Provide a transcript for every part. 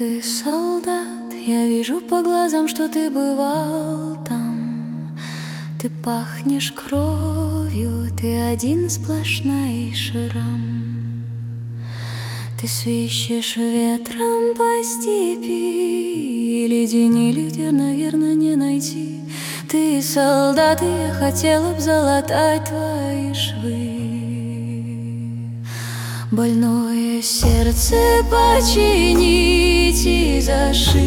Ты солдат, я вижу по глазам, что ты бывал там. Ты пахнешь кровью, ты один сплошной шрам. Ты свищешь ветром по степи, ледени тебя, наверное, не найти. Ты солдат, и я хотела б залатать твои швы. Больное сердце починить и зашить.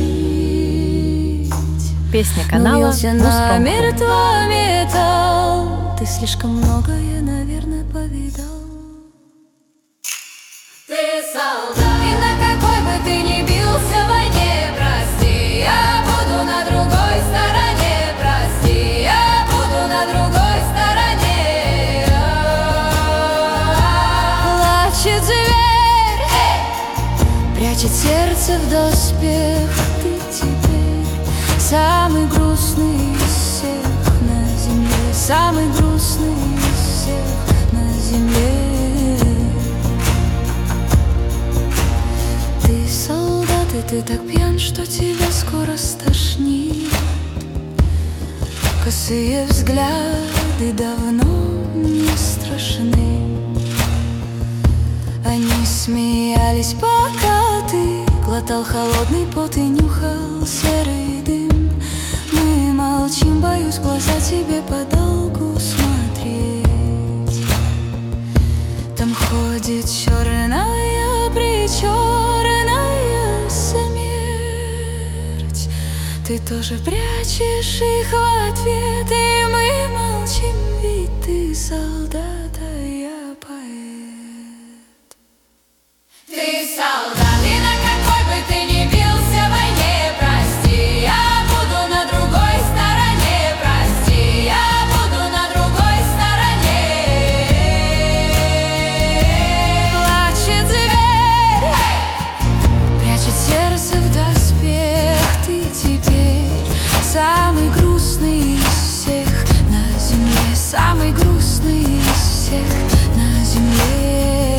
Песня канала Муз-фром-хрум. Намертво металл. Ты слишком многое, наверное, повидал. Ты солдат, и на какой бы ты ни бился в войне, прости, я буду на другой стороне, прости, я буду на другой стороне. Плачет зверь, прячет сердце в доспех. Ты теперь самый грустный из всех на земле, самый грустный из всех на земле. Ты солдат, и ты так пьян, что тебя скоро стошнит. Косые взгляды давно не страшны. Они смеялись, пока ты глотал холодный пот и нюхал серый дым. Мы молчим, боюсь в глаза тебе подолгу смотреть. Там ходит черная-причерная смерть. Ты тоже прячешь их в ответ, и мы молчим, ведь ты солдат, а я поэт. Ты солдат, и на какой бы ты ни бился в войне, прости, я буду на другой стороне, прости, я буду на другой стороне. Плачет зверь, прячет сердце в доспех. Ты теперь самый грустный из всех на земле, самый грустный из всех на земле.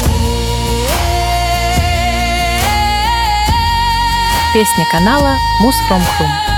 Песня канала Муз-фром-хрум.